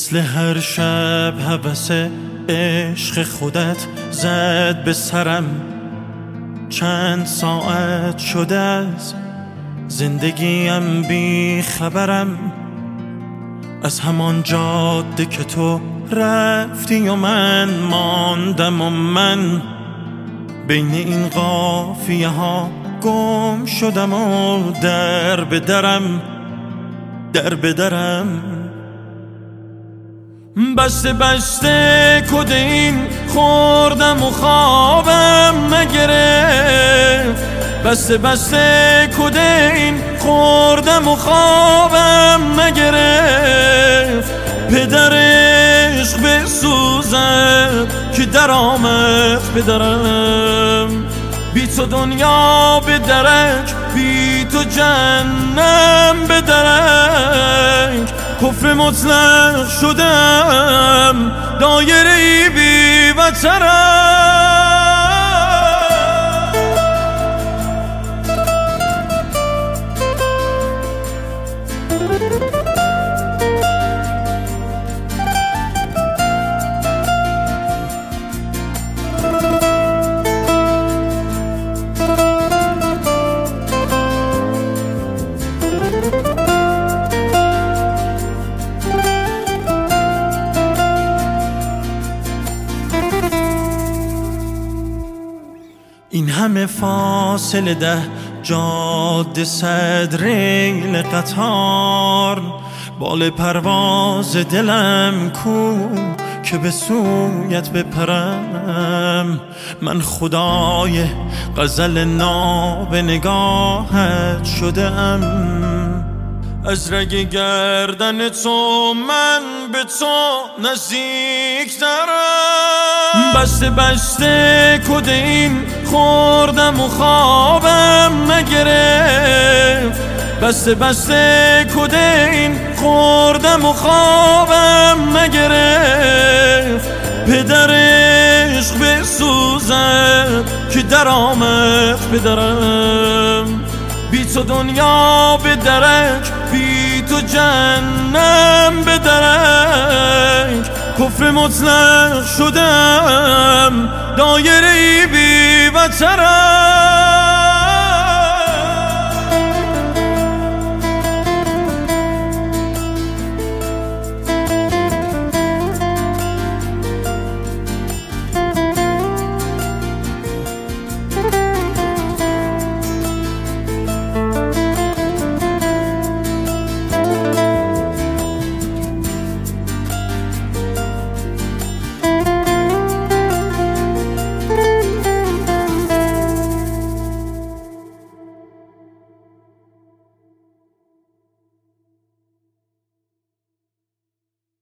مثل هر شب هوس عشق خودت زد به سرم. چند ساعت شده از زندگیم بی خبرم، از همان جاده که تو رفتی و من ماندم و من بین این قافیه ها گم شدم و در به درم بسته کدین خوردم و خوابم نگرفت. بسته کدین خوردم و خوابم نگرفت. پدر عشق بسوزم که در آمد پدرم. بی تو دنیا به درک، بی تو جهنم به درک. کفر مطلق شدم، دایره بی وترم. این همه فاصله 10 جاده 100 ریل قطار. بال پرواز دلم کو که به سویت بپرم. من خدای غزل ناب نگاهت شدم. از رگ گردن تو من به تو نزدیکترم. بسته کدین خوردم و خوابم نگرفت. بسته کدین خوردم و خوابم نگرفت. پدر عشق بسوزم که در آمد پدرم. بی تو دنیا به درک، بی تو جهنم به درک. کفر مطلق شدم، دایره بی وترم.